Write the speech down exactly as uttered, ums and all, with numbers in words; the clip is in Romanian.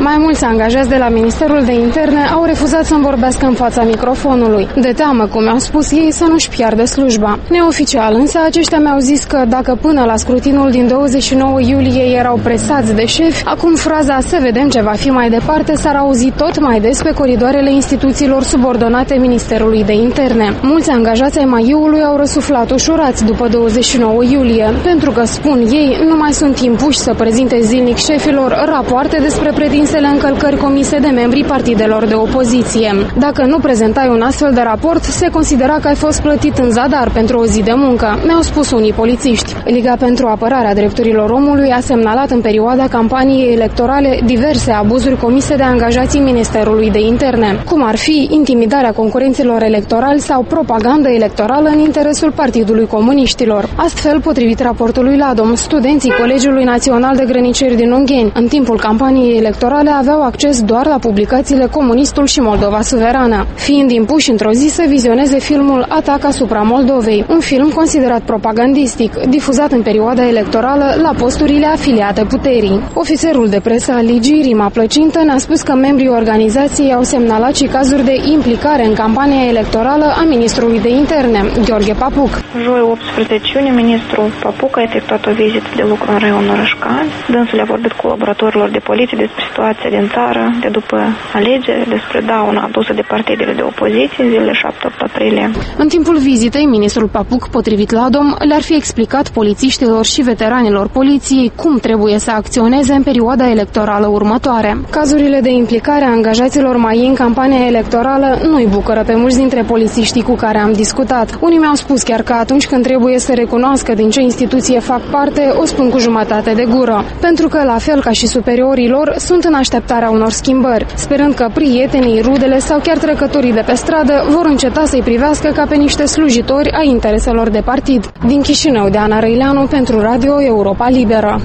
Mai mulți angajați de la Ministerul de Interne au refuzat să-mi vorbească în fața microfonului, de teamă, cum au spus ei, să nu-și piardă slujba. Neoficial, însă, aceștia mi-au zis că dacă până la scrutinul din douăzeci și nouă iulie erau presați de șefi, acum fraza "să vedem ce va fi mai departe" s-ar auzi tot mai des pe coridoarele instituțiilor subordonate Ministerului de Interne. Mulți angajați ai M A I-ului au răsuflat ușurați după douăzeci și nouă iulie, pentru că, spun ei, nu mai sunt impuși să prezinte zilnic șefilor rapoarte despre pretinsele încălcări comise de membrii partidelor de opoziție. Dacă nu prezentai un astfel de raport, se considera că ai fost plătit în zadar pentru o zi de muncă, ne-au spus unii polițiști. Liga pentru Apărarea Drepturilor Omului a semnalat în perioada campaniei electorale diverse abuzuri comise de angajații Ministerului de Interne, cum ar fi intimidarea concurenților electorali sau propagandă electorală în interesul Partidului Comuniștilor. Astfel, potrivit raportului LADOM, studenții Colegiului Național de Grăniceri din Ungheni, în timpul campaniei electorale, aveau acces doar la publicațiile Comunistul și Moldova Suverană, fiind impuși într-o zi să vizioneze filmul Atac asupra Moldovei, un film considerat propagandistic, difuzat în perioada electorală la posturile afiliate puterii. Ofițerul de presă al Ligii, Rima Plăcintă, ne-a spus că membrii organizației au semnalat și cazuri de implicare în campania electorală a Ministrului de Interne, Gheorghe Papuc. Joi optsprezece iunie, ministrul Papuc a efectuat o vizită de lucru în raionul Rășcani. Dânsul a vorbit colaboratorilor de poliție despre situația din țară de după alegeri, despre dauna adusă de partidele de opoziție în zilele șapte-opt aprilie. În timpul vizitei, ministrul Papuc, potrivit LADOM, le-ar fi explicat polițiștilor și veteranilor poliției cum trebuie să acționeze în perioada electorală următoare. Cazurile de implicare a angajaților M A I în campania electorală nu-i bucură pe mulți dintre polițiștii cu care am discutat. Unii mi-au spus chiar că atunci când trebuie să recunoască din ce instituție fac parte, o spun cu jumătate de gură, pentru că, la fel ca și superiorii lor, sunt în așteptarea unor schimbări, sperând că prietenii, rudele sau chiar trecătorii de pe stradă vor înceta să-i privească ca pe niște slujitori ai intereselor de partid. Din Chișinău, Deana Răileanu pentru Radio Europa Liberă.